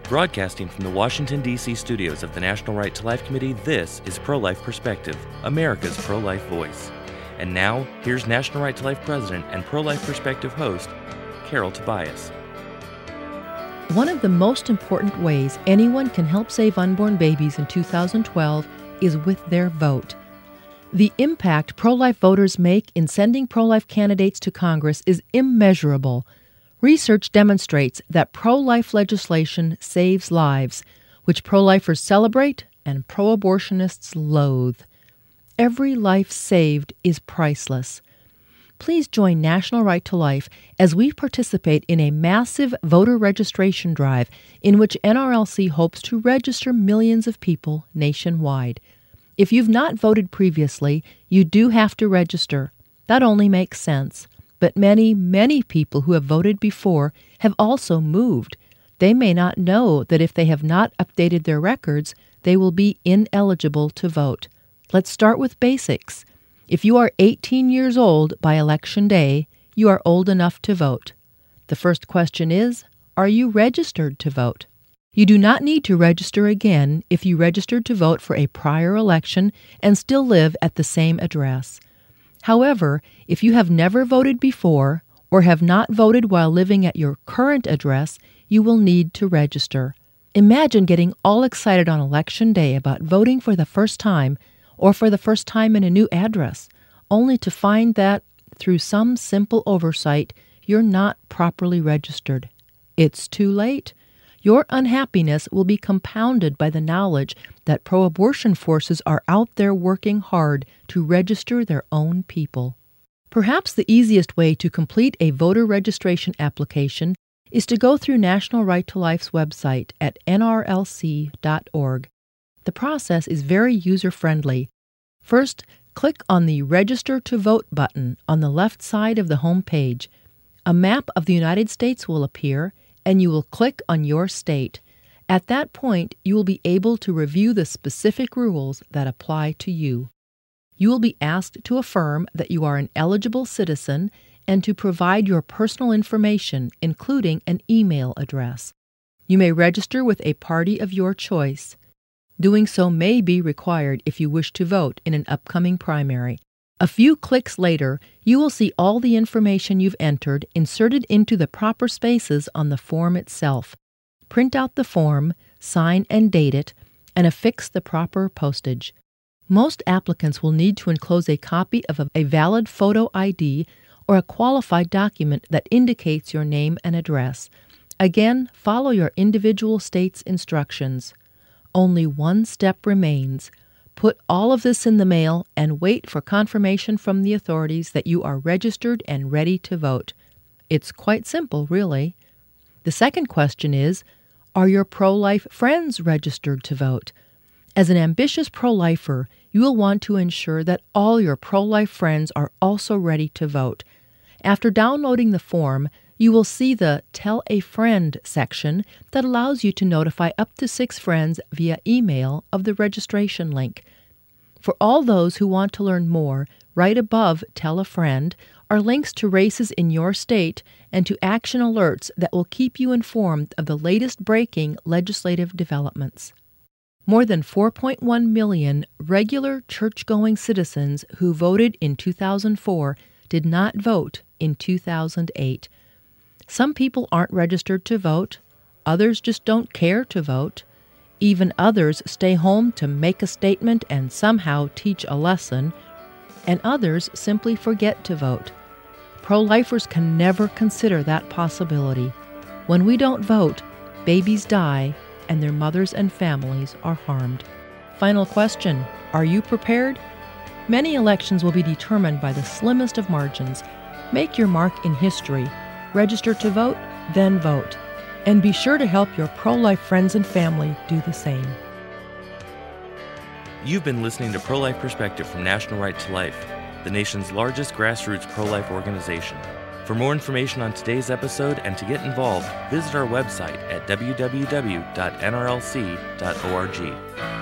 Broadcasting from the Washington, D.C. studios of the National Right to Life Committee, this is Pro-Life Perspective, America's pro-life voice. And now, here's National Right to Life President and Pro-Life Perspective host, Carol Tobias. One of the most important ways anyone can help save unborn babies in 2012 is with their vote. The impact pro-life voters make in sending pro-life candidates to Congress is immeasurable. Research demonstrates that pro-life legislation saves lives, which pro-lifers celebrate and pro-abortionists loathe. Every life saved is priceless. Please join National Right to Life as we participate in a massive voter registration drive in which NRLC hopes to register millions of people nationwide. If you've not voted previously, you do have to register. That only makes sense. But many people who have voted before have also moved. They may not know that if they have not updated their records, they will be ineligible to vote. Let's start with basics. If you are 18 years old by Election Day, you are old enough to vote. The first question is, are you registered to vote? You do not need to register again if you registered to vote for a prior election and still live at the same address. However, if you have never voted before or have not voted while living at your current address, you will need to register. Imagine getting all excited on Election Day about voting for the first time or for the first time in a new address, only to find that, through some simple oversight, you're not properly registered. It's too late. Your unhappiness will be compounded by the knowledge that pro-abortion forces are out there working hard to register their own people. Perhaps the easiest way to complete a voter registration application is to go through National Right to Life's website at nrlc.org. The process is very user-friendly. First, click on the Register to Vote button on the left side of the home page. A map of the United States will appear, and you will click on your state. At that point, you will be able to review the specific rules that apply to you. You will be asked to affirm that you are an eligible citizen and to provide your personal information, including an email address. You may register with a party of your choice. Doing so may be required if you wish to vote in an upcoming primary. A few clicks later, you will see all the information you've entered inserted into the proper spaces on the form itself. Print out the form, sign and date it, and affix the proper postage. Most applicants will need to enclose a copy of a valid photo ID or a qualified document that indicates your name and address. Again, follow your individual state's instructions. Only one step remains. Put all of this in the mail and wait for confirmation from the authorities that you are registered and ready to vote. It's quite simple, really. The second question is, are your pro-life friends registered to vote? As an ambitious pro-lifer, you will want to ensure that all your pro-life friends are also ready to vote. After downloading the form, you will see the Tell a Friend section that allows you to notify up to 6 friends via email of the registration link. For all those who want to learn more, right above Tell a Friend are links to races in your state and to action alerts that will keep you informed of the latest breaking legislative developments. More than 4.1 million regular church-going citizens who voted in 2004 did not vote in 2008. Some people aren't registered to vote, others just don't care to vote. Even others stay home to make a statement and somehow teach a lesson, and others simply forget to vote. Pro-lifers can never consider that possibility. When we don't vote, babies die and their mothers and families are harmed. Final question, are you prepared? Many elections will be determined by the slimmest of margins. Make your mark in history. Register to vote, then vote. And be sure to help your pro-life friends and family do the same. You've been listening to Pro-Life Perspective from National Right to Life, the nation's largest grassroots pro-life organization. For more information on today's episode and to get involved, visit our website at www.nrlc.org.